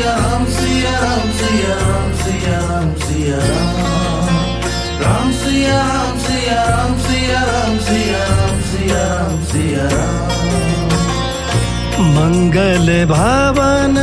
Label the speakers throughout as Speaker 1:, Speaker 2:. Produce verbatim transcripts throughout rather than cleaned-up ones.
Speaker 1: सिया राम सिया राम सिया राम सिया राम सिया राम राम सिया राम सिया राम सिया राम सिया राम सिया राम सिया राम।
Speaker 2: मंगल भवन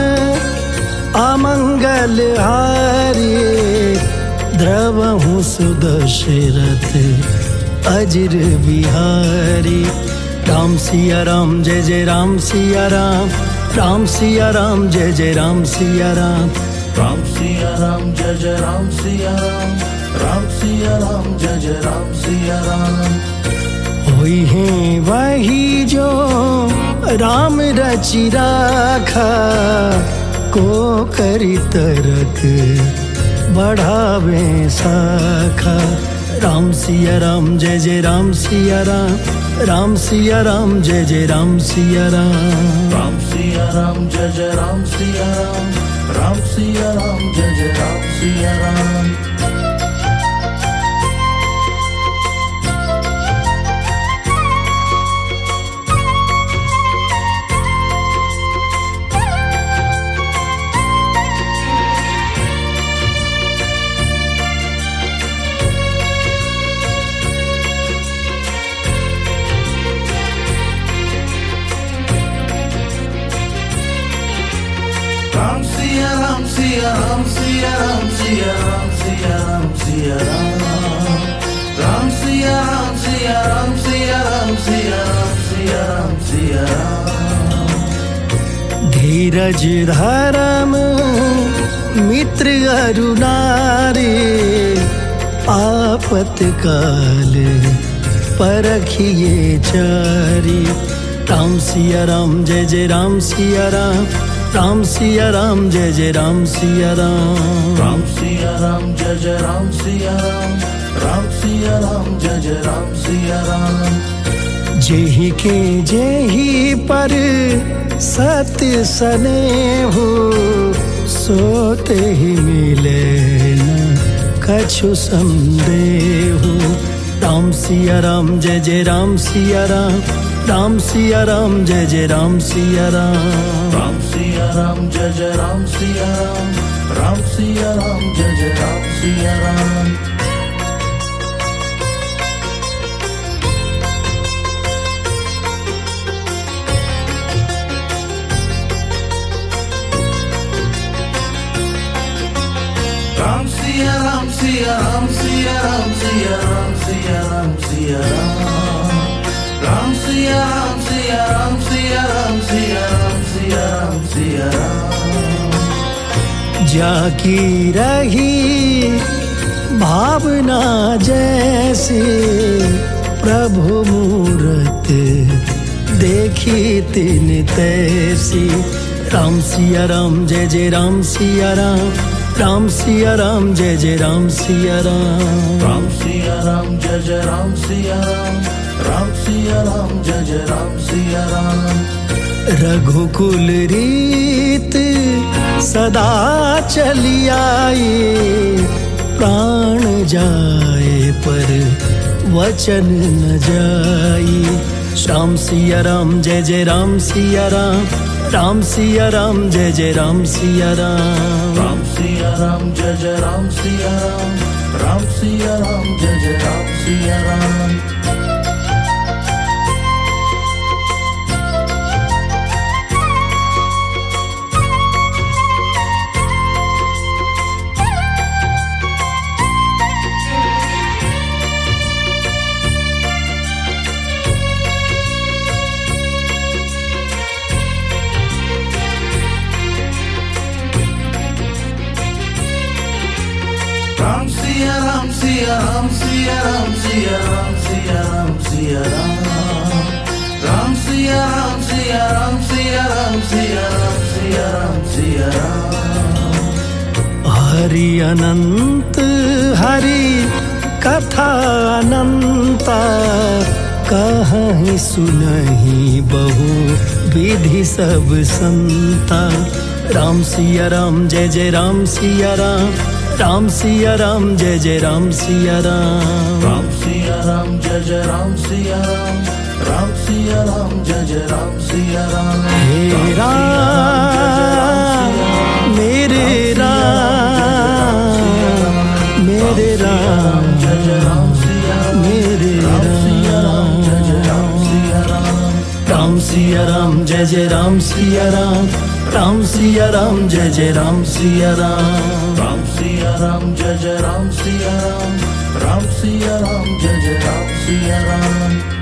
Speaker 2: अमंगल हारी द्रवहु सुदशरथ अजर बिहारी। राम सिया राम जय जय राम सिया राम राम सिया राम जय जय राम सिया राम
Speaker 1: राम सिया राम जय जय राम सिया राम राम सिया राम जय जय राम सिया राम।
Speaker 2: होई है वही जो राम रचि राखा को करी तरक बढ़ावे शाखा। राम सिया राम जय जय राम सिया राम राम सिया राम जय जय राम सिया राम
Speaker 1: राम सिया राम जय जय राम सिया राम राम सिया राम जय जय राम सिया राम। राम सिया राम सिया राम सिया राम सिया राम सिया राम सिया राम राम सिया राम सिया राम सिया राम सिया राम सिया राम सिया राम।
Speaker 2: धीरज धर्म मित्र अरुणारे आपत काल परखिए चारी। राम सिया राम जय जय राम सिया राम राम सिया राम जय जय राम सिया राम
Speaker 1: राम सिया राम जय जय राम सिया राम राम सिया राम जय जय राम सिया राम।
Speaker 2: जेहि के जेहि पर सत्य स्नेहु सोते ही मिले न कछु संदेहु। राम सिया राम जय जय राम सिया राम राम सिया राम जय जय राम सिया राम
Speaker 1: राम सिया राम जय जय राम सिया राम राम सिया राम जय जय राम सिया राम। राम सिया राम सिया राम सिया राम सिया राम सिया राम सिया राम राम सिया राम सिया राम सिया राम सिया राम सिया राम सिया राम।
Speaker 2: जाकी रही भावना जैसे प्रभु मूरत देखी तिन तैसी। राम सिया राम जय जय राम सिया राम राम सिया राम जय जय राम सिया राम
Speaker 1: राम सिया राम जय जय राम सिया राम राम सिया राम जय जय राम सिया राम।
Speaker 2: रघुकुल रीत सदा चली आई प्राण जाए पर वचन न जाई। राम सिया राम जय जय राम सिया राम राम सिया राम जय जय राम सिया राम
Speaker 1: राम सिया राम जय जय राम सिया राम राम सिया राम जय जय राम सिया राम। राम सिया राम सिया राम सिया राम सिया राम सिया राम सिया राम राम सिया राम सिया राम सिया राम सिया राम सिया राम सिया राम।
Speaker 2: हरि अनंत हरि कथा अनंता कहीं सुनहि बहु विधि सब संता। राम सिया राम जय जय राम सिया राम राम सिया राम जय जय राम सिया राम
Speaker 1: राम सिया राम जय जय राम सिया राम राम सिया राम जय जय राम सिया राम।
Speaker 2: हे राम सिया राम जय जय राम सिया राम, राम सिया राम जय जय राम सिया राम,
Speaker 1: राम सिया राम जय जय राम सिया राम, राम सिया राम जय जय राम सिया राम।